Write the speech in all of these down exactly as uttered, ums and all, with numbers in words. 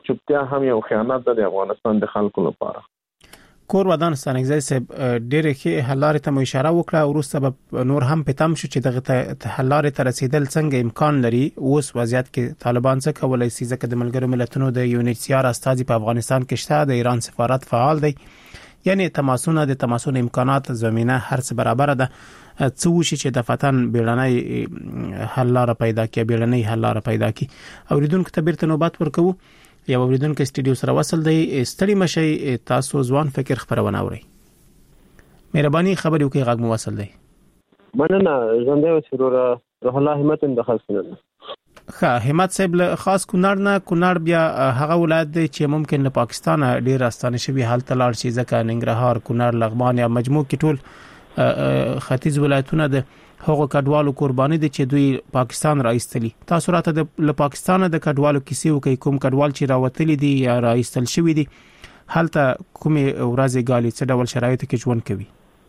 چوپتیا هم یو خیانت ده د افغانستان د خلکو لپاره. کور ودان ستانګزی صاحب ډېرې ښې حل لارې ته مو اشاره وکړه، وروسته به نور هم پتم شو چې دغه حل لارې ته رسیدل څنګه امکان لري. اوس وضعیت کې طالبان څه کولی شي؟ ځکه د ملګرو ملتونو د یو ان ایچ سی آر استازي په افغانستان کې شته، د ایران سفارت فعال دی، یعنی تماسونه د تماسونو امکانات زمينه هر څه برابر ده. څه وشي چې د فتن بیړنۍ حل لاره پیدا کړي، بیړنۍ حل لاره پیدا کړي. اوریدونکو ته بیرته نوبت ورکوو. یو اوریدونکو سټډیو سره وصل دی. ستړي مشي، تاسو ځوان فکر خبرونه اورئ. مهرباني خبرې وکړئ، غږ مو وصل دی. مننه. ژوندی اوسئ وروره. روح الله همت هم د خاص نه. ښه، همت صاحب له خاص کونړ نه، کونړ بیا هغه ولایت دی چې ممکن له پاکستان ډیر راستانه شوی حالت لاړ شي، ځکه ننګرهار، کونړ، لغمان یا مجموع کې ټول ختیځ ولایتونه د هغو کډوالو قرباني دي چې دوی پاکستان راایستلي. تاسو راته د له پاکستان د کډوالو کیسې وکړئ، کوم کډوال چې راوتلي دي یا راایستل شوی دي، هلته کومې ورځې ګالي، څه ډول شرایطو کې ژوند کوي؟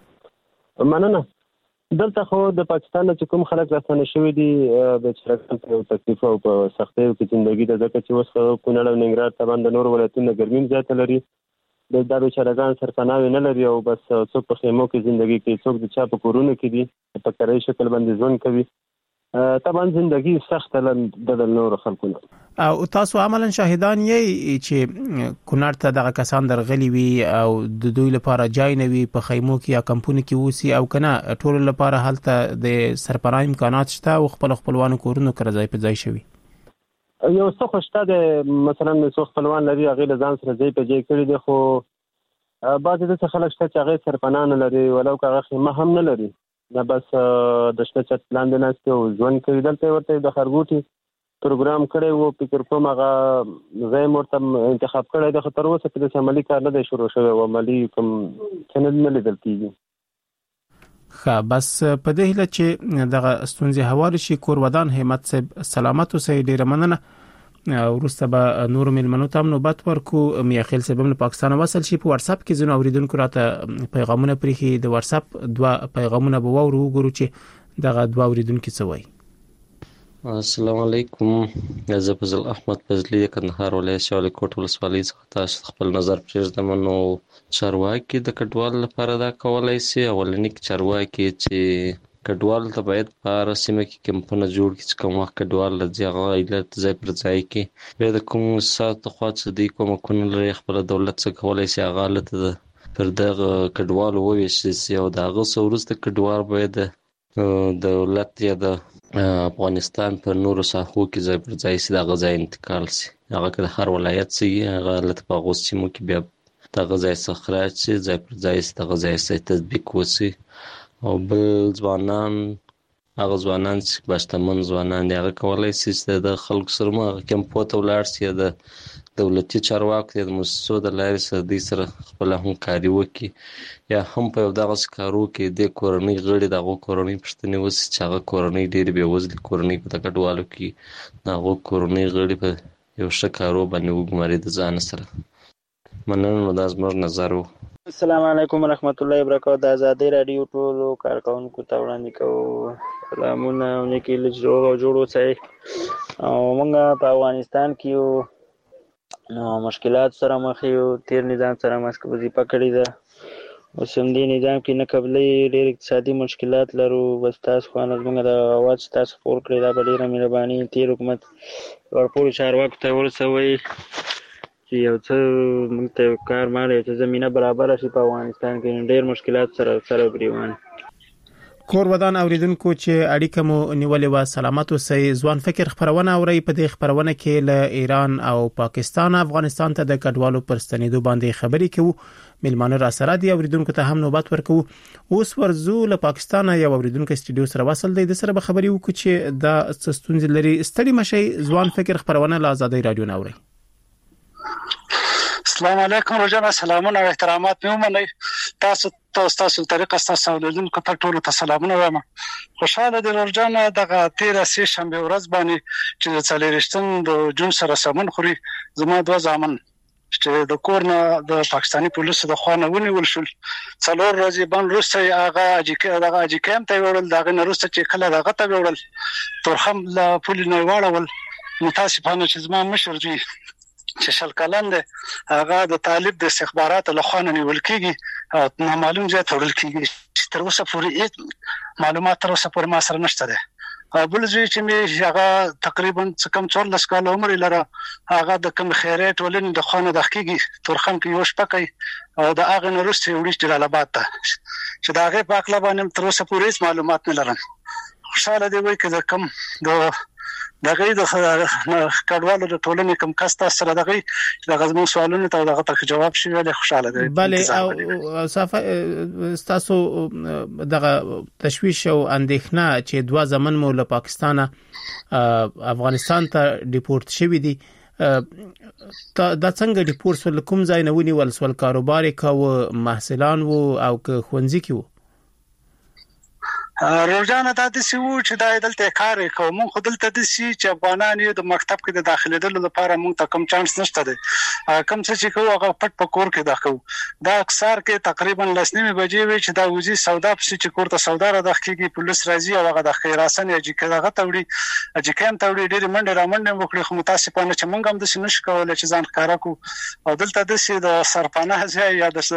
مننه. دلته خو د پاکستان چې کوم خلک راستانه شوي دي د چرګان په تکلیف او په سختیو کې ژوندګي ده، ځکه چې اوس کونړ او ننګرهار طبعا د نور ولایتونو ګرمي زیاته لري، د دا بیچارهګان سرپناوي نه لري او بس څوک په خیمو کې ژوندګي کوي، څوک د چا په کورونو کې دي په کرایي شکل باندې ژوند کوي. طبعا ژوندګي سخته ده د نور خلکو نه. او تاسو عملاً شاهدان یې چې کونړ ته دغه کسان درغلي وي او د دوی لپاره ځای نه وي په خیمو کې یا کمپونو کې اوسي، او کنه ټول لپاره هلته د سرپناه امکانات شته او خپل خپلوانو کورونو کې ځای په ځای شوي؟ یو څه خوشته ده، مثلا څو خپلوان لري هغه له ځان سره ځای په ځای کړی دي، خو بعضې داسې خلک شته چې هغه سرپناه نه لري، ولو که هغه خیمه هم نه لري، دا بس د شته چت لاندې ناست او ژوند کوي. دلته ورته د خرګوټي پروګرام کړی وو، فکر کوم هغه ځای مرته انتخاب کړی دی، خو تر اوسه کې د عملي کار نه دی شروع شوی او عملي کوم څه نه لیدل کېږي. ښه، بس په دې هیله چې دغه ستونزې هوارې شي. کور ودان همت صاحب سلامت اوسئ، ډېره مننه. وروسته به نور مېلمنو ته هم نوبت ورکو. میاخیل صاحب له پاکستان وصل شي. په واتس اپ کې ځینو اوریدونکو راته پیغامونه پرېښي، د واتس اپ دوه پیغامونه به واورو، وګورو چې دغه دوه اوریدونکو څه وایي. السلام علیکم، زه فضل احمد فضلی کندهار ولایت شاولی کوټ ولسوالۍ څخه تاسو خپل نظر پرېږدم. نو چارواکي د کډوالو لپاره دا کولای شي، اولنی چارواکي چې کډوال ته باید په هره سیمه کې کمپونه جوړ کړي چې کوم وخت کډوال راځي هغه علت ځای پر ځای کړي. بیا د کوم ساتو خوا چې دوی کومکونه لري خپل دولت څه کولی شي هغه حالت پر دغه کډوالو وویشل شي، او د هغه څه وروسته کډوال باید د دولت یا د افغانستان په نورو ساحو کې ځای پر ځای شي، د هغه ځای انتقال شي. هغه که د هر ولایت شي هغه حالت په هغو سیمو کې بیا د هغه ځای څخه خراج شي، ځای پر ځای شي، د هغه ځای څخه تطبیق وشي. او بل ځوانان، هغه ځوانان چې بشتمن ځوانان دي، هغه کولی شي چې د خلکو سره مو هغه کمپو ته ولاړ شي، د دولتي چارواکو یا د مؤسسو د لارې سره دوی سره خپله همکاري وکړي، یا هم په یو دغسې کارو کې د کورنۍ غړي د هغو کورنۍ پوښتنې وشي چې هغه کورنۍ ډېرې بېوزلې کورنۍ په د کډوالو کې د هغو کورنۍ غړي په یو ښه کارو باندې وګماري د ځان سره. مننه. نو دا زموږ نظر و. السلام علیکم ورحمت الله وبرکاته. د ازادۍ راډیو ټولو کارکونکو ته وړاندې کوو سلامونه او نیکې له جوړ او جوړ اوسئ. او موږ په افغانستان کې یو نو مشکلات سره مخ یو، تیر نظام سره ماسک وظیفه کړې ده، اوس هم دې نظام کې نه قبلې ډېر اقتصادي مشکلات لرو. بس تاسو خو زموږ د اواز چې تاسو خپور کړئ دا به ډېره مهرباني. تیر حکومت ورپورې چارواکو ته ورسوئ چې یو څه موږ ته کار مال یو څه زمینه برابره شي په افغانستان کې. ډېر مشکلات سره سره بریوان. کور ودان اوریدونکو چې اړیکه مو نیولې وه، سلامت اوسئ. ځوان فکر خپرونه اورئ. په دې خپرونه کې له ایران او پاکستان افغانستان ته د کډوالو پر ستنېدو باندې خبرې کوو. مېلمانه را سره دي، اوریدونکو ته هم نوبت ورکوو. اوس ورځو له پاکستان یو اوریدونکو سټډیو سره وصل دی، د سره به خبرې وکړو چې دا څه ستونزې لري. ستړي مشئ، ځوان فکر خپرونه له ازادۍ راډیو نه اورئ. السلام علیکم روزانه سلامونه او احترامات مې ومنئ. تاسو تاسو تاسو طریقه تاسو اوریدونکو ته ټولو ته سلامونه وایم. خوشاله دي روزانه دغه تیره سه شنبه ورځ باندې چې د څلورشتم د جون سره سمون خوري زما دوه زامن چې د کور نه د پاکستاني پولیسو د خوا نه ونیول شول. څلور ورځې باندې وروسته هغه اجیکه دغه اجیکم ته وړل، دغه نه وروسته چې کله دغه ته وړل تورخم له پولی نه واړول. متاسفانه چې زما مشر دوی چې شل کلن دی هغه د طالب د استخباراتو له خوا نیول کېږي او نامعلوم ځای ته وړل کېږي چې تر اوسه پورې معلومات تر اوسه پورې ما سره نشته دی. بل ځای چې مې هغه تقریبا کم څوارلس کاله عمر لري هغه د کوم خیرات ولني د خانه د حقيقي تورخم کې یو شپکې او د هغه نورستي وړي جلال آباد ته چې دا هغه په اړه باندې تر اوسه پورې معلومات نه لرم. خوشاله دی وای کله کم د دغه د کډوالو د ټولنې کوم کس تاسو سره دغه د غزمو سوالونو ته دغه ته جواب شي ولې خوشاله دی. بله او صافه تاسو دغه تشویش او اندېښنه چې دوا زمن مو له پاکستان افغانستان ته ډیپورت شوی دي دا څنګه ډیپورت ول کوم ځای نه ونی ول سول کاروبار کاو محصلان وو او که خوندزي کیو روزانه د دې سیو چې د دلته کار کوم خو دلته د سی چې افغانان یو د مکتب کې د داخله دلو لپاره موږ ته کم چانس نشته دی کم څه چې کوو هغه پټ په کور کې داخو دا اکثر کې تقریبا لسنیمه بجې وي چې دا وزي سودا په چې کور ته سودا را داخليږي پولیس راځي او هغه د خیراسن یا چې کله تاوړي چې کم تاوړي ډېر منډه را منډه وکړي خو متاسفانه چې موږ هم د سینش کولای چې ځان ښکارا کو او دلته د سی د سرپناه ځای یا د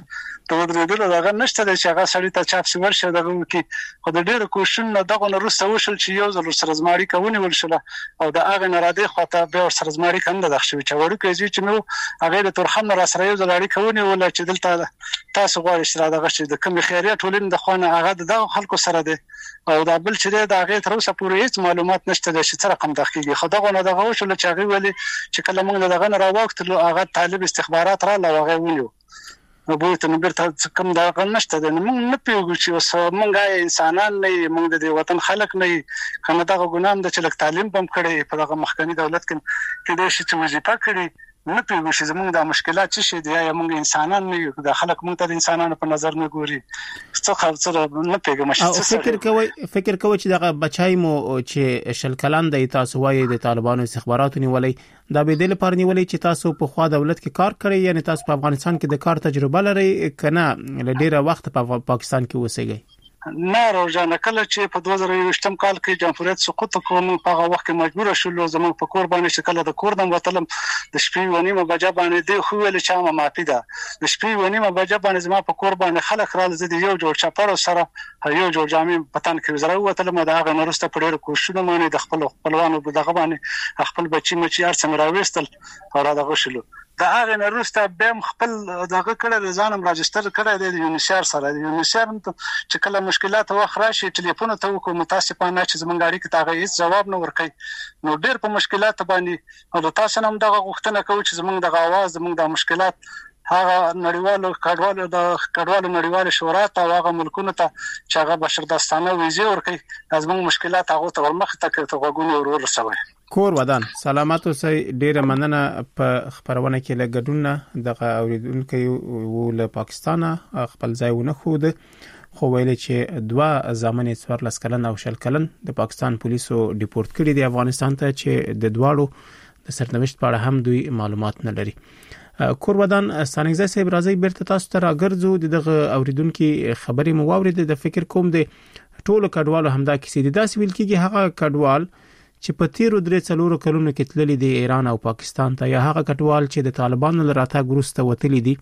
ته ودرېدل دا نشته چې هغه سړی ته چاپ سی ورشه دغه کې خو د ډېر کوشن دغه نورسته وشل چې یو ځل سره زماري کوي ولشل او د هغه نراده خواته به سره زماري کنده د خشوي چې وړو کې چې نو هغه د تورخم را سره یو ځل اړي کوي ولا چې دلته تاسو غواړئ چې دغه چې د کوم خیریت ولین د خونه هغه د خلکو سره دی او دا بل چې د هغه تر اوسه پورې هیڅ معلومات نشته چې څه رقم داخلي خو دغه نه دغه وشل چې هغه ولي چې کله موږ دغه نه راوختلو هغه طالب استخبارات را لوغه ونیو نو به ته نو بیرته کوم دا نشته د موږ نه پیوږو چې اوس موږ انسانان نه موږ د وطن خلک نه کنه دا ګنام د چلک تعلیم بم کړي په دغه مخکنی دولت کې کې د شي چې وظیفه کړي نه پیوږو چې زموږ د مشکلات څه شي دی یا موږ انسانان نه یو د خلک موږ ته انسانانو په نظر نه ګوري څه خبره نه پیګم چې فکر کوي فکر کوي چې دغه بچای مو چې شل کلان د تاسو وایي د طالبانو استخباراتو نیولې دا به د لپاره نیولې چې تاسو په خوا دولت کې کار کړی یعنی تاسو په افغانستان کې د کار تجربه لرئ کنه ل ډیره وخت په پاکستان کې اوسئ نه روزانه کله چې په دوه زره یوویشتم کال کې جمهوریت سقوط کوم په هغه وخت کې مجبور شول زموږ په کور باندې شکل د کور د وتلم د شپې ونیمه بجا باندې دی خو ول چې ما مافي ده د شپې ونیمه بجا باندې زما په کور باندې خلک را لزه یو جوړ چپر سره یو جوړ جامع پتان کې وزره وتلم دا هغه نورسته په ډېر کوششونه باندې د خپل خپلوانو دغه باندې خپل بچی مچي ارڅ مراويستل او را دغه شلو دا هغه نورسته بهم خپل دغه کړه ځانم راجستر کړه د یونیسر سره د یونیسر چې کله مشکلات واخ راشي ټلیفون ته وکړو متاسفانه چې زمونږ اړیکه ته هیڅ جواب نه ورکړي نو ډېر په مشکلات باندې او تاسو هم دغه غوښتنه کوي چې زمونږ د आवाज زمونږ د مشکلات هغه نړیوالو کډوالو د کډوالو نړیوال شورا ته هغه ملکونو ته چې هغه بشردوستانه ویزه ورکړي زمونږ مشکلات هغه ته ورمخ ته کوي غوونه ورور سوي کور ودان سلامات اوسئ ډیره مننه په خبرونه کې لګډونه دغه اوریدونکو ول پاکستان خپل ځای ونه خود خو ویل چې دوا ځامنې څوارلس کلن او شل کلن د پاکستان پولیسو ډیپورت کړي د افغانستان ته چې د دواړو د سرنوشت په اړه هم دوی معلومات نه لري. کور ودان ستانګزی صاحب راځي بیرته تاسو ته راګرځو دغه اوریدونکو خبرې مو واورید د فکر کوم د ټولو کډوالو همدا کیسې د داس ویل کېږي هغه کډوال چې په تیرو درې څلورو کلونو کې تللي دي ایران او پاکستان ته یا هغه کډوال چې د طالبانو لراته ګروسته وتلي دي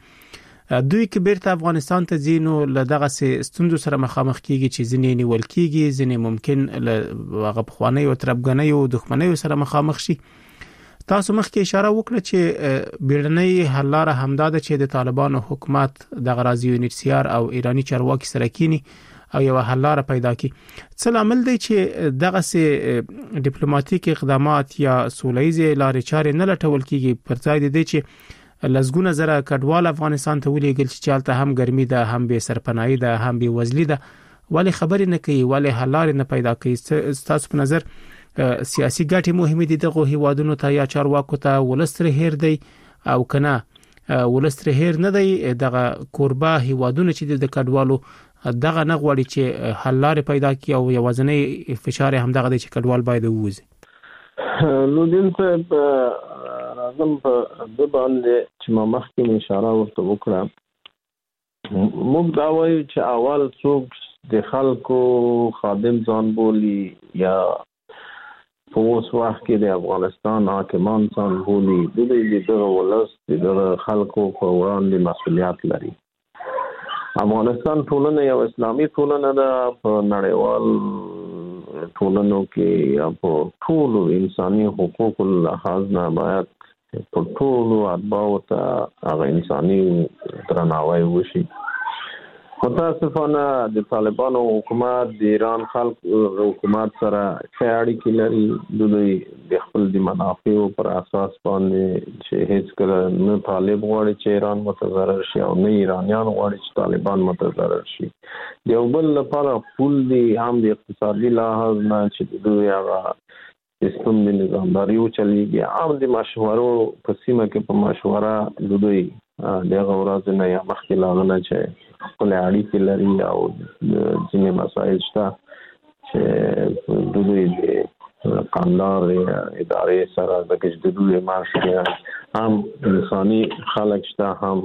دوی کې بیرته افغانستان ته ځینو له دغه ستوندو سره مخامخ کیږي چې ځینې نیول کیږي ځینې ممکن له هغه بخوانی او تربګنۍ او دښمنۍ سره مخامخ شي. تاسو مخکې اشاره وکړه چې بیړنۍ حل لاره همدا ده چې د طالبانو حکومت د غرازي یونیسيار او ایرانی چارواکي سره کینی او یو حل لاره پیدا کی. څه عمل دی چې دغه سي ډیپلوماټیک اقدامات یا سولېزي لارې چارې نه لټول کیږي پر ځای دی چې لزګونه زره کډوال افغانستان ته ولېګل چې چالتته هم ګرمي ده هم به سرپناهي ده هم به وزلي ده ولی خبرې نه کوي ولی حل لارې نه پیدا کوي. تاسو په نظر سیاسي ګټې مهمه دي دغه هیوادونو ته یا چارواکو ته ولستر هیر دی او کنه ولستر هیر نه دی دغه قربا هیوادونو چې د کډوالو دغه نه غواړي چې حل لارې پیدا کړي او یوازنی فشار هم دغه دی چې کډوال باید ووځي. نو دین صاحب راځم په د باندې چې ما مخکې اشاره ورته وکړه موږ دا وایو چې اول څوک د خلکو خادم ځان بولی یا په اوس وخت کې د افغانستان حاکمان ځان بولي د دې دغه ولس د خلکو په وړاندې مسؤلیت لري. افغانستان ټولنه یو اسلامي ټولنه ده. په نړیوال ټولنو کې په ټولو انساني حقوقو لحاظ نه باید په ټولو اتباعو ته هغه انساني درناوی وشي. متاسفانه د طالبانو حکومت د ایران خلک حکومت سره ښه اړیکې لري. دوی د خپل د منافعو پر اساس باندې چې هیڅ کله نه طالب غواړي چې ایران متضرر شي او نه ایرانیان غواړي چې طالبان متضرر شي. د یو بل لپاره پول دی هم د اقتصادي لحاظ نه چې دوی هغه سیستم د نظامداري وچلېږي. هم د مشورو په سیمه کې په مشوره دوی دغه ورځ نه یا مخکې لاغنه چې خپل اړیکې لري او ځینې مسایل شته چې دوی د قاندار ادارې سره د کجددوی مارش هم انساني خلک شته هم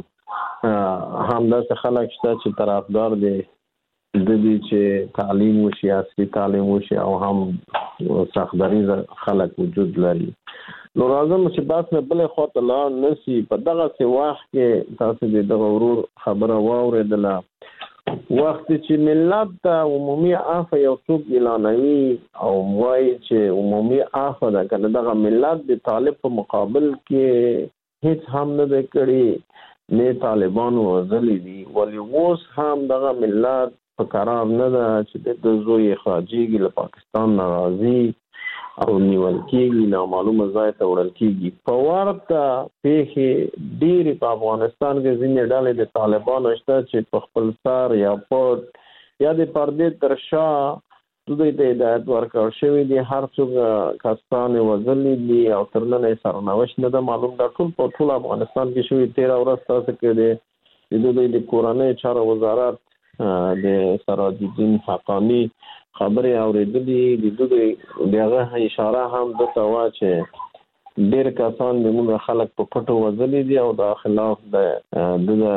هم داسې خلک شته چې طرفدار دي د دې چې تعلیم وشي عصري تعلیم وشي او هم سختدریز خلک وجود لري. نو راځم چې بس نه بلې خواته لاړ نشي. په دغسې وخت کې تاسو د دغه ورور خبره واورېدله وخت چې ملت ته عمومي عفو یو څوک اعلانوي او وایي چې عمومي عفو ده که نه دغه ملت د طالب په مقابل کې هیڅ هم نه دی کړي نه طالبانو وژلي دي ولې اوس هم دغه ملت په قرار نه ده چې د زوی خارجيږي له پاکستان نه راځي او نیول کېږي نامعلومه ځای ته وړل کېږي. په ورته پیښې ډېرې په افغانستان کې ځینې ډلې د طالبانو شته چې په خپل سر یا پټ یا د پردې تر شا دوی ته هدایت ورکړل شوی دی هر څوک کسان وژلي دي او تر ننه یې سرنوشت نه ده معلوم. دا ټول په ټول افغانستان کې شوي. تېره ورځ تاسو کې د دوی د کورنۍ چارو وزارت د سراج الدین حقانی خبرې اورېدلې. د دوی دغه اشاره هم دته وه چې ډېر کسان د موږ خلک په پټو وژلي دي او دا خلاف د ده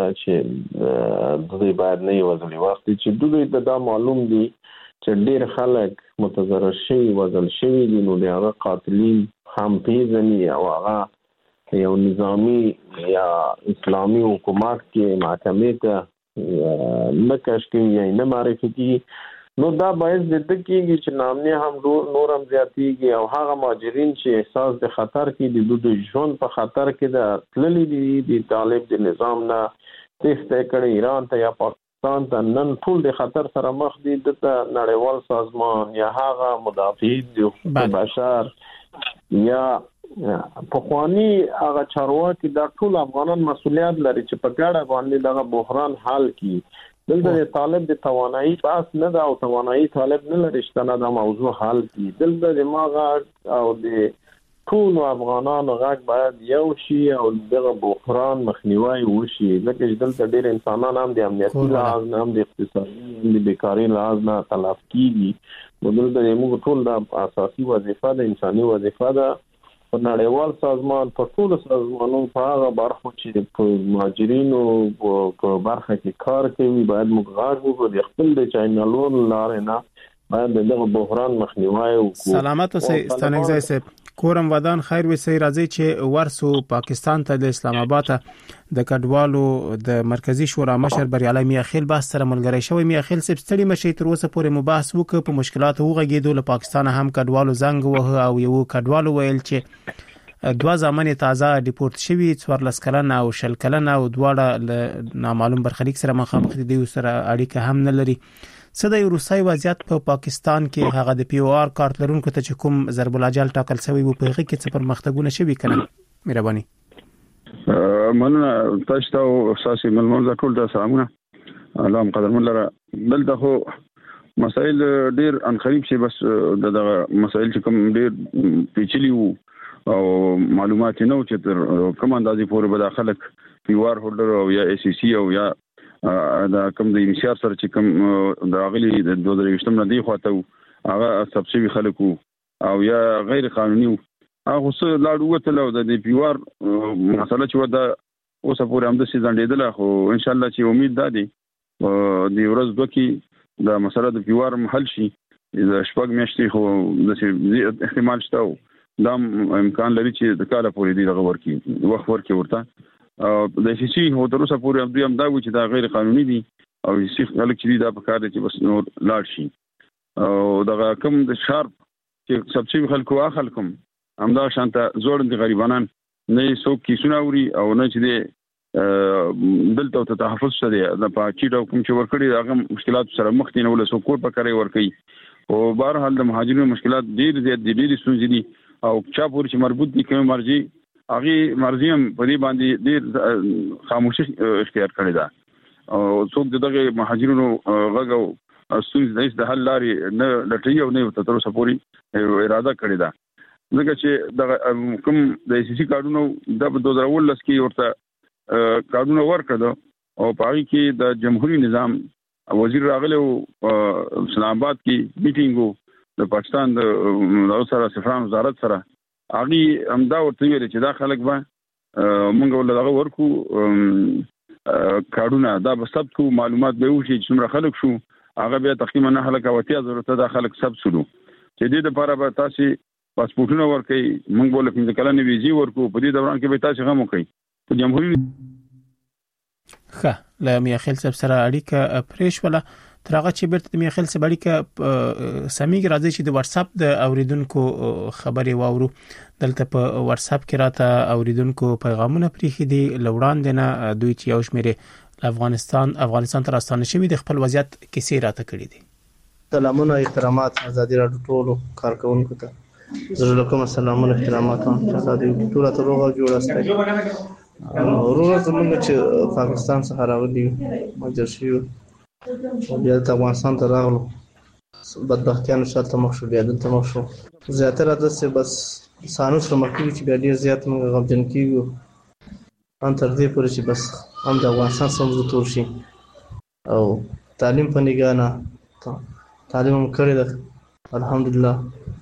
چې دوی باید نه یې وژلي. وخت چې دوی ته دا معلوم دي چې ډېر خلک متضرر شوي وژل شوي دي نو د هغه قاتلین هم پېژني او هغه یو نظامي یا اسلامي حکومت کې محکمې ته نه کش کوي یا نه معرفي کېږي. نو دا باعث د ده کېږي چې نامني هم نور هم زیاتېږي او هغه مهاجرین چې احساس د خطر کې د دوی د ژوند په خطر کې د تللي دي د طالب د نظام نه تېښته کړې ایران ته یا پاکستان ته نن ټول د خطر سره مخ دي. دته نړیوال سازمان یا هغه مدافعین د حقوق بشر یا پخواني هغه چارواکي دا ټول افغانان مسؤلیت لري چې په ګډه باندې دغه بحران حل کړي. دلته د طالب د توانایي بحث نه ده او توانایي طالب نه لري چې دا موضوع حل کړي. دلته د ما غږ او د ټولو افغانانو غږ باید یو شي او دغه بحران مخنیوی وشي ځکه چې دلته ډېر انسانان هم د امنیتي لحاظ نه هم د اقتصادي هم د بیکاري لحاظ نه تلف کېږي. نو دلته زموږ ټول دا اساسي وظیفه ده انساني وظیفه ده په نړیوال سازمان په ټولو سازمانونو په هغه برخو چې په مهاجرینو په برخه کې کار کوي باید موږ غږ وکړو د خپل د چینلونو لارې نه باید دغه بحران مخنیوی وکړو. سلامت اوسئ ستانکزی صاحب. کورم ودان خیر وسئ. راځي چې ورسو پاکستان ته د اسلام آباد د کډوالو د مرکزی شورا مشر بریالي میاخیل بحث سره ملګری شوی. میاخیل صاحب ستړي مشي تر اوسه پورې مباحث وکړ په مشکلاتو وغږیدو له پاکستان هم کډوالو زنګ وه او یو کډوالو ویل چې دوا ځامن تازه ډیپورت شوی څوارلس کلن او شل کلن او دواړه نامعلوم برخلیک سره مخامخ دي سره اړیکه هم نه لري. څه د روسي وضعیت په پا پاکستان کې هغه د پی او آر کارت لرونکو ته چې کوم ضرب الاجل ټاکل شوی وو په هغه کې څه پرمختګونه شوي کنه؟ مهرباني. مننه تاسو ته اساسي ملمنځ ټول ته سلامونه. الله مقدر لره دلته خو مسائل ډیر ان قریب شي بس دغه مسائل چې کوم ډیر پیچلي وو او معلومات نه و چې تر کوم اندازې پورې به داخلك پی او آر هولډر او یا ای سی سی او یا دا کوم د انشاء سره چې کوم د غلي د دوه هزار ویشت نه دی خواته هغه سبسیډي خلکو او یا غیر قانوني هغه څه لاړ وته له د پی او آر مسله چې ودا اوس پورې هم د سي ځندېدل خو ان شاء الله چې امید ده دي د ورځ دوه کې د مسله د پی او آر حل شي د شپږ میاشتې خو د احتمال شته دا امکان لري چې د کاله پورې دی دغه ورکی وخت ورکی ورته د سی سی هو تر اوسه پورې دوی هم دا و چې دا غیر قانوني دي او سی خلک چې دا په کار دي چې بس نور لاړ شي او دغه کوم د شارپ چې سبسیډي خلکو اخل کوم همدا شانته زوړ دي غریبانان نه څوک کیسونه اوري او نه چې د دلته ته تحفظ شته د پاکیټ او کوم چې ورکړي هغه مشکلات سره مخ دي نه ول څوک کور په کاري ورکړي او بهر حال د مهاجرینو مشکلات ډیر زیات دي ډیر ستونزې دي او چا پورې چې مربوط دي کوم مرجي هغه مرجي هم په دې باندې ډیر خاموشي اختیار کړی دا او څوک دغه مهاجرینو غږ او ستونزې د حل لارې نه لټي او نه تر اوسه پورې اراده کړی دا ځکه چې د کوم د سی سی کارډونو د دوه هزار ولس کې ورته کارډونو ورکړه او په هغه کې د جمهوریت نظام وزیر راغلی او اسلام آباد کې میټینګ د پاکستان د سره سفارت وزارت سره هغه همدا ورته ویل چې دا خلک به مونږ ولدغه ورکو کارډونه دا به ثبت کو معلومات به وشي چې څومره خلک شو هغه بیا تقریبا نه خلک او اتیا ضرورت دا خلک ثبت شلو چې دې لپاره به تاسو پاسپورتونه ورکړي مونږ بوله پنځه کلنې ویزې ورکو په دې دوران کې به تاسو غو کوي په جمهوریت ښه له میاخیل صاحب سره اړیکه پرېښ ولا تر هغه چې بیرته د میاخیل صاحب اړیکه سميګ راځي چې د واتس اپ د اوریدونکو خبري واورو دلته په واتس اپ کې راته اوریدونکو پیغامونه پریخي دي لوړان دي نه دوی چې یو شمیره افغانستان افغانستان تر استانه شوی د خپل وضعیت کیسې راته کړی دي. سلامونه احترامات ازادي راډیو ټولو کارکونکو ته زه کوم سلامونه احترامات ازادي ټول ته روغ جوړ استه روغ زمونږ چې پاکستان څخه راغلي مجر شي او بیا د افغانستان ته راغلو بدبختیانو شاته مخ شو بیا دلته مخ شو زیاتره د څه بس سانو سره مخ کیږي چې بیا ډیر زیات موږ غوښتل کیږو ان تر دې پورې چې بس هم د افغانستان سمزو تور شي او تعلیم په نگاه نه تعلیم هم کړی ده الحمدلله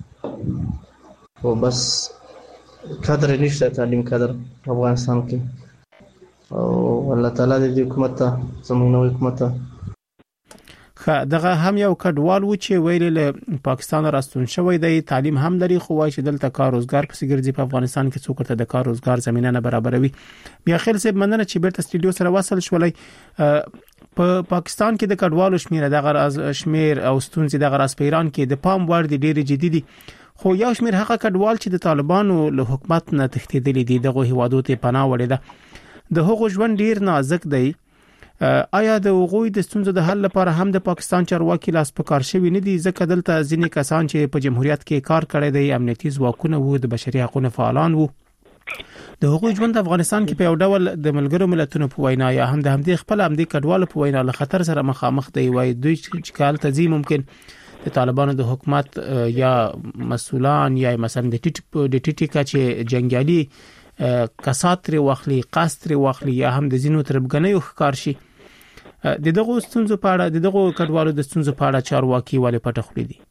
او بس قدر نشته تعلیم قدر افغانستان کې او الله تعالی دې حکومت ته زموږ نوې حکومت ته خا دغه هم یو کډوال و چې ویل له پاکستان راستون شوی دی تعلیم هم لري خو وايي چې دلته کار روزګار په سیګرځي په افغانستان کې څوک ته د کار روزګار زمينه نه برابروي بیا خیر سه مننه چې بیرته سټډیو سره وصل شولای په پاکستان کې د کډوالو شمیر دغه از شمیر او ستونزې دغه راس په ایران کې د پام وړ دي ډېری جدي دي خو یو شمیر هغه کډوال چې د طالبانو له حکومت نه تښتیدلي دي دغه هوادو ته پناه وړي ده د هغو ژوند ډیر نازک دی آیا د وغوی د ستونزو د حل لپاره هم د پاکستان چارواکي لاس په کار شوی نه دي ځکه دلته ځینې کسان چې په جمهوریت کې کار کړی دی امنیتي ځواکونه وو د بشري حقوقو فعالان وو د هغوی ژوند افغانستان کې په یو ډول د ملګرو ملتونو په وینا یا هم د همدې خپل همدې کډوالو په وینا له خطر سره مخامخ دی وای دوی چې کال تزي ممکن د طالبانو د حکومت یا مسولان یا مثلا د ټیټ د ټیټی کا چې جنگیالي کساتري واخلي قاستري واخلي یا هم د زینو تربګنیو ښکار شي د دغه ستونزو په اړه د دغه کډوالو د ستونزو په اړه چارواکي والے پټه خوري دي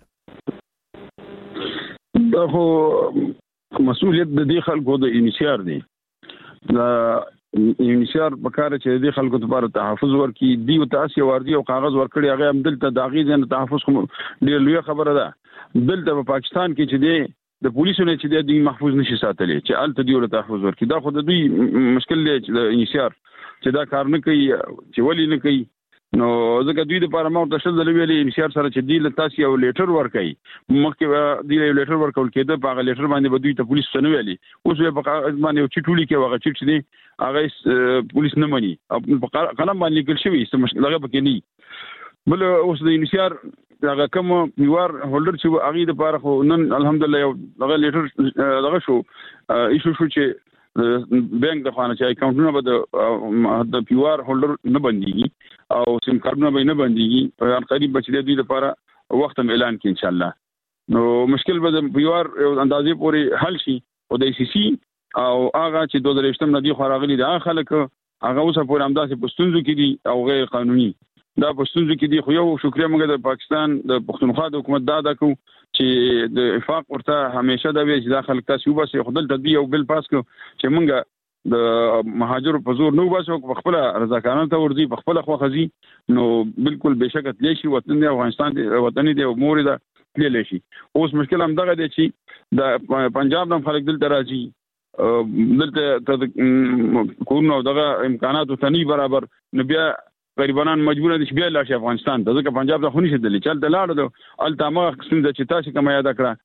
دغه مسؤلیت د دې خلکو د انشار دي دا انشار په کار چې د دې خلکو لپاره تحفظ ورکړي دی او تاسو وردي او کاغذ ورکړي هغه هم دلته د غیزن تحفظ کوم ډیر لوی خبره ده دلته په پاکستان کې چې دی د پولیسو نه چې دی محفوظ نشي ساتلی چې الته دی له تحفظ ورکړي دا خو د دوی مشکل دی چې د انشار چې دا کار نه کوي چې ولی نه کوي نو ځکه دوی د لپاره مو تشل د ویلي انشار سره چې دی له تاسو یو لیټر ورکړي مخکې دی یو لیټر ورکول کېده په هغه لیټر باندې به دوی ته پولیس څنګه ویلي اوس په باندې یو چټولي کې وغه چټ دی هغه پولیس نه مني په قلم باندې لیکل شوی څه مشکل هغه پکې نه بل اوس د انشار هغه کوم پیوار هولډر چې هغه د لپاره خو نن الحمدلله یو هغه لیټر هغه شو ایشو شو چې بانک د خانه چې اکاونټونه به د پیوار هولډر نه بنديږي او سیم کارتونه به نه بنديږي په ان قریب بچ دی لپاره وخت هم اعلان کړي ان شاء الله نو مشکل به د پیوار اندازې پوري حل شي او د سی سی او هغه چې دوه درشتم ندی خراغلي د خلک هغه اوسه پورې امداسې پښتونځو کې دي او غیر قانوني دا پښتونځو کې دي خو یو شکریا موږ د پاکستان د پښتونخوا د حکومت دا دا کو چې د افاق ورته همیشه دا وی چې داخل تاسو وباسي خپل تدبیر او بل پاس کو چې موږ د مهاجر په زور نو باسو په خپل رضاکارانه ته ورځي په خپل خو خزي نو بالکل بشکت لشي وطن دی افغانستان دی وطن دی مور دی تللی شي. اوس مشکل هم دغه دی چې د پنجاب نام خلک دلته راځي دلته کورونه دغه امکانات ته نه برابر نو بیا غریبانان مجبور دي چې بیا لاړ شي افغانستان ته ځکه پنجاب ته خو نشي تللی چل ته لاړ دو الته ما څنګه چې تاسو کوم یاد کړه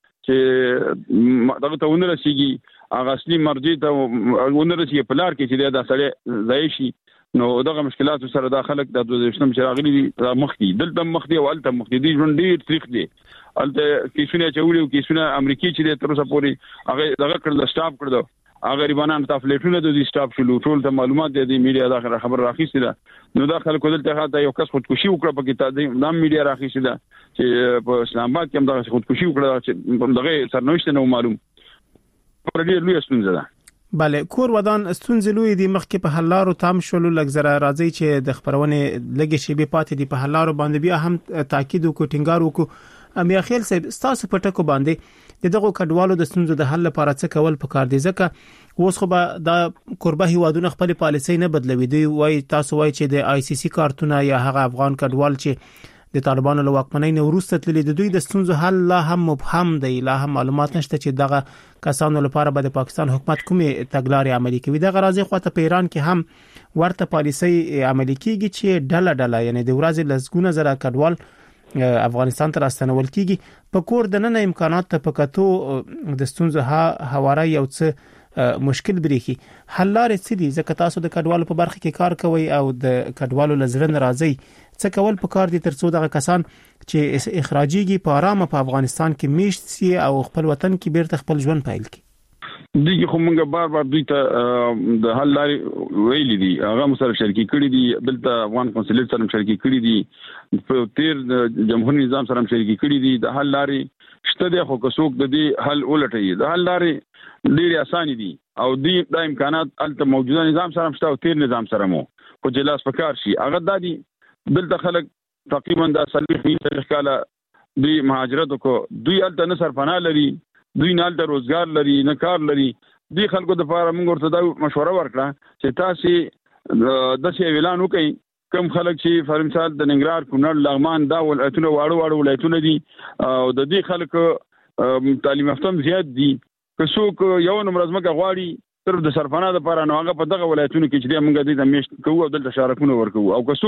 چې دغه ته ونه رسیږي هغه اصلي مرجع ته ونه رسیږي په لار کې چې دا سړی ځای شي نو دغه مشکلات سره د خلک د دوه ویشتم شراغلي مخکي دلته مخدي او الته مخدي دي ژوند ډیر تاریخ دی الته کیسونه چولیو کیسونه امریکای چې د تر اوسه پورې هغه دغه کړل سټاپ کړل هغه غریبانان ته فلیټونه د دې سټاپ شلو ټول ته معلومات دي د میډیا دا خبر راخیسته ده نو دا خلکو دلته هغه یو کس خودکشي وکړه په کې ته د میډیا راخیسته ده چې په اسلام آباد کې هم دا خودکشي وکړه چې دغه سرنوشت نه معلوم پر دې لوی ستونزه ده. بله کور ودان ستونزې لوی دي مخکې په حلارو تام شول لګزره راځي چې د خبرونه لګي شی به پاتې دي په حلارو باندې بیا هم تاکید وکړو ټینګار وکړو امیا خیل صاحب تاسو په ټکو باندې دغه کډوالو د ستونزو د حل لپاره څه کول پکار دي ځکه اوس خو به د قربه هیوادونو خپل پالیسي نه بدلوي دی وای تاسو وای چې د آی سی سی کارتونه یا هغه افغان کډوال چې د طالبانو له واکمنۍ نه وروسته تللي د دوی د ستونزو حل لا هم مبهم دی لا هم معلومات نشته چې دغه کسانو لپاره به د پاکستان حکومت کومې تګلارې عملي کوي دغه راځي خو ته په ایران کې هم ورته پالیسي عملي کیږي چې ډله ډله یعنی د ورځې لزګونه زره کډوال افغانستان ته راستنول کیږي په کور د نن امکانات ته پکاتو د ستونزو ها حواله یو څه مشکل بریخي حل لارې څه دي ځکه تاسو د کډوالو په برخه کې کار کوي او د کډوالو لزرن راځي څه کول پکار دي ترڅو دغه کسان چې اخراجيږي په آرامه په افغانستان کې میشت سي او خپل وطن کې بیرته خپل ژوند پیل کړي دي خو موږ بار بار دوی ته د حل لارې ویلي دي هغه مسله شریکي کړي دي دلته افغان کنسولیت سره شریکي کړي دي په تیر جمهوریت نظام سره شریکي کړي دي د حل لارې شته دي خو کڅوک د دې حل ولټي د حل لارې ډېر اسانه دي او دي د امکانات الته موجوده نظام سره مشته او تیر نظام سره مو خو جلاس پکار شي هغه د دې دلته خلک تقریبا د اصلي کاله دوی مهاجرت کو دوی الته نه سرپناه لري دوی نه الته روزګار لري نه کار لري دوی خلکو د لپاره موږ ورته دا مشوره ورکړه چې تاسو د شی اعلان وکړئ کم خلک چې پر مثال د ننګرهار کونړ لغمان دا ولایتونه واړو واړو ولایتونه دي او د دې خلکو تعلیم یافتم زیات دي که څوک یو نمبر ځمکه غواړي تر د سرپناه لپاره نو هغه په دغه ولایتونو کې چې موږ د دې میشت کوو او دلته شارکونه ورکو او که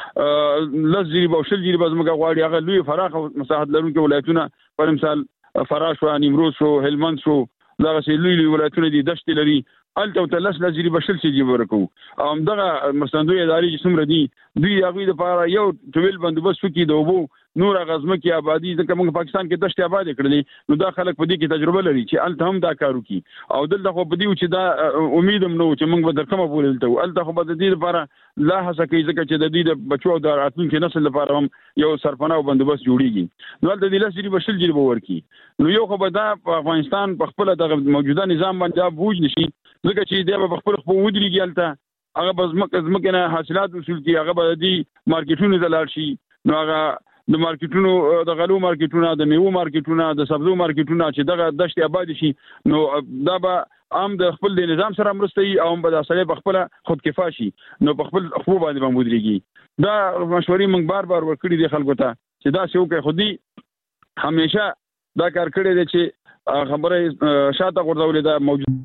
څوک لزري او شل جری ځمکه غواړي هغه لوی فراخ مساحت لرونکي ولایتونه پر مثال فراش او نیمروز او هلمند شو دغه شی لوی لوی ولایتونه دي دشت لري الته تلس لزري بشل شي ورکو او دغه مرستندوی ادارې چې څومره دي دوی هغه لپاره یو ټویل بندوبست وکړي د وبو نور غزمه کې آبادی ځکه موږ پاکستان کې دشت آباد کړلې نو دا خلک په دې کې تجربه لري چې الته هم دا کار وکړي او دلته خو په دې چې دا امید هم نو چې موږ به درکمه بولته الته خو به د دې لپاره لا هڅه کوي ځکه چې د دې د بچو د راتلونکي نسل لپاره هم یو سرپناه بندوبست جوړیږي نو الته د لاسري بشل جری به ورکی نو یو خو به دا په افغانستان په خپل د موجوده نظام باندې بوج نشي ځکه چې دا په خپل خپل ودرېږي الته هغه به زمکه زمکه نه حاصلات وصول کی هغه به د مارکیټونو دلال شي نو هغه د مارکیټونو د غلو مارکیټونو د میوه مارکیټونو د سبزو مارکیټونو چې دغه دشت آباد شي نو دا به عام د خپل د نظام سره مرستي او به د اصلي په خپل خود کفا شي نو په خپل خپل باندې باندې ودرېږي دا مشورې موږ بار بار ورکړي دي خلکو ته چې دا شی وکړي خودي همیشه دا کار کړی دی چې خبره شاته غورځولې ده موجود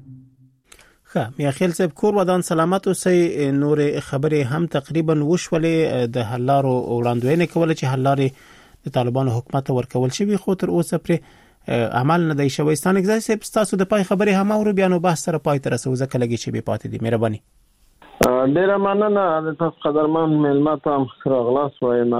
ښه میا خیل صاحب کور ودان سلامت اوسئ نور خبره هم تقریبا وشولې د حلارو وړاندوینه کوله چې حلارې د طالبانو حکومت ورکول شي خو تر اوسه پر عمل نه دی شوی ستانه ځای صاحب تاسو د پای خبره هم او بیا نو بحث سره پای تر اوسه ځکه لګی چې به پاتې دي مهرباني ډیر مننه د تاسو قدرمن ملمت هم راغلاس وایم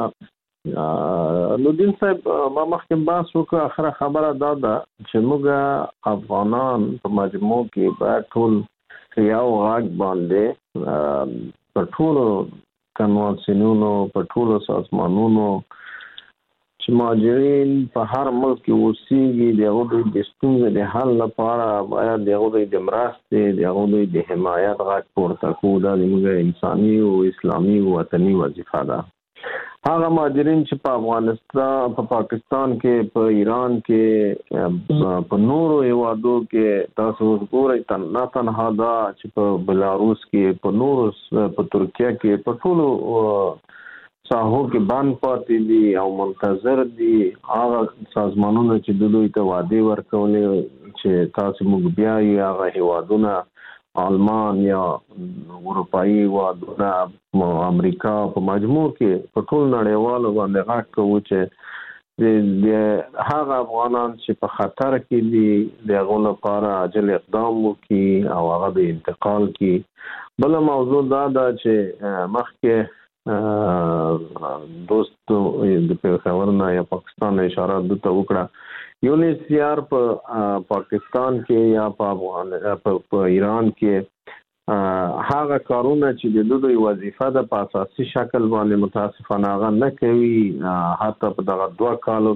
لودین صاحب ما مخکې بحث وکړ اخره خبره دا ده چې موږ افغانان په مجموع کې باید ټول یو غاګ باندې په ټولو کنوانسیونونو په ټولو سازمانونو چې مهاجرین په هر ملک کې اوسېږي د هغوی د ستونزې د حل لپاره باید د هغوی د مرستې د هغوی د حمایت غاګ پورته کړو دا زموږ انساني او اسلامي او وطني وظیفه ده هغه مهاجرین چې په افغانستان په پاکستان کې په ایران کې په نورو هیوادو کې تاسو وګورئ نه تنها دا چې په بلاروس کې په نورو په ترکیه کې په ټولو ساحو کې باندې پاتې دي او منتظر دي هغه سازمانونه چې د دوی ته وعده ورکولې چې تاسو موږ بیا یې هغه هیوادونه آلمان یا اروپایي هیوادونه امریکا په مجموع کې په ټول نړیوالو باندې غږ کوو چې د هغه افغانان چې په خطر کې دي د هغو لپاره عاجل اقدام وکړي او هغه د انتقال کړي. بله موضوع دا ده چې مخکې دوست د پېښور نه یا پاکستان نه اشاره دته وکړه یو لی سی آر په پاکستان کې یا په افغان په ایران کې هغه کارونه چې د دوی وظیفه ده په اساسي شکل باندې متاسفانه هغه نه کوي. حتی په دغه دوه کالو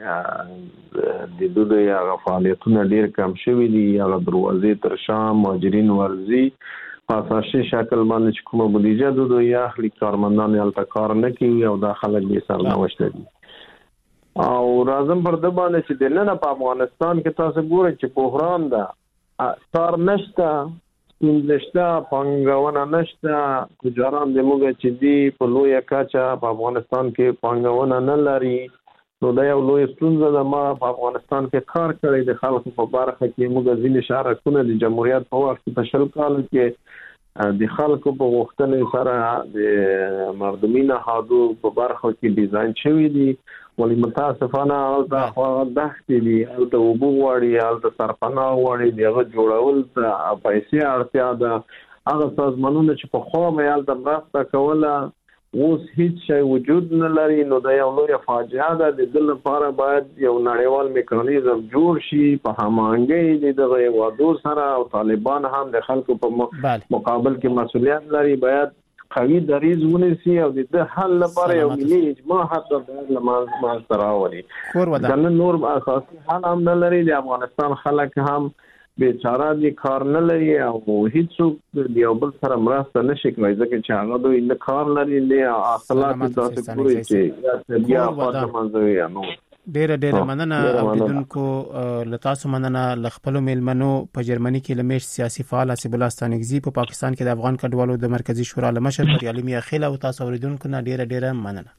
کې د دوی هغه فعالیتونه ډیر کم شوي دي. هغه دروازې تر شام مهاجرین ورزي په اساسي شکل باندې چې کومه بودیجه د دوی اخلي کارمندان هلته کار نه کوي او دا خلک بې سرنوشته دي. او راځم پر د باندې چې د نن په افغانستان کې تاسو ګورئ چې بحران ده کار نشته ستونزشته پانګونه نشته تجاران د موږ چې دی په لویه کچه په افغانستان کې پانګونه نه لري نو دا یو لوی ستونزه ده. ما په افغانستان کې کار کړی د خلکو په برخه کې موږ ځینې شهرکونه د جمهوریت په وخت په شل کال کې د خلکو په غوښتنې سره د مردمي نهادو په برخه کې ډیزاین شوي دي ولی متاسفانه هلته دښتې دي هلته اوبه غواړي هلته سرپناه غواړي د هغه جوړول ته پیسې اړتیا ده. هغه سازمانونه چې پخوا به هلته مرسته کوله اوس هیڅ شی وجود نه لري نو دا یو لویه فاجعه ده. د دې لپاره باید یو نړیوال میکانیزم جوړ شي په هماهنګۍ د دغه هیوادو سره او طالبان هم د خلکو په مقابل کې مسؤلیت لري. باید قوي دریځ ونیسي او د حل لپاره یو ملي اجماع حتی باید لمانځ راولي. دا نور اساسي حل هم نه لري. د افغانستان خلک هم بیچاره دي کار نه لري او هیڅوک د یو بل سره مرسته نشي کولی ځکه چې هغه دوی نه کار لري نه حاصلات داسې پورې چې بیا پاتې منځوي یا نور. ډیره ډیره مننه اوریدونکو لتاسو مننه لخپلو میلمنو په جرمني کې لمش سیاسي فعال حسب الله ستانګزي په پاکستان کې د افغان کډوالو د مرکزی شورا لمشر پر علمي اخیل او تاسو اوریدونکو نه ډیره ډیره مننه.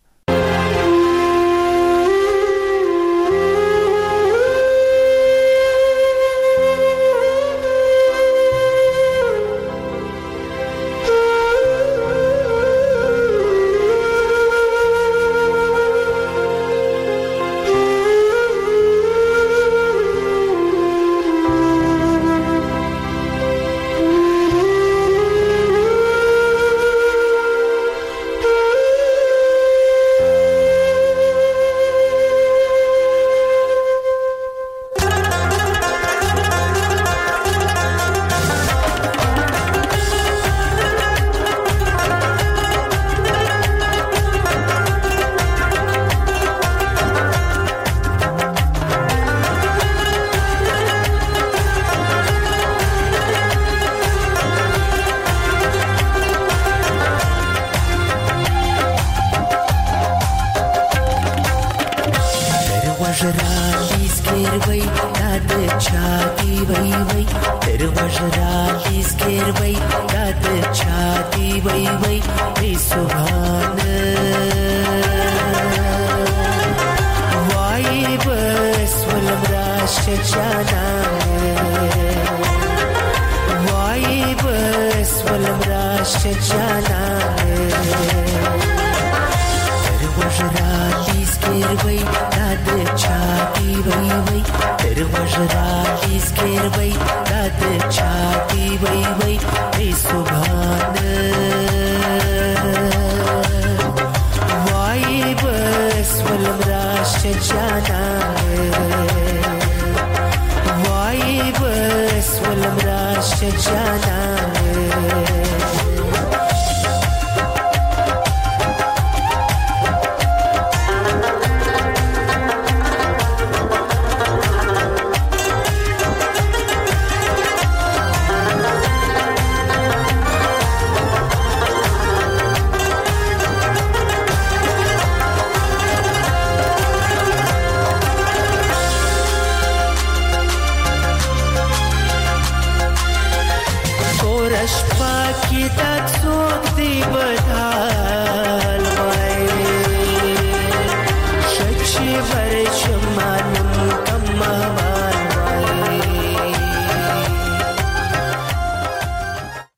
پاکی تک سوک دی بدھائی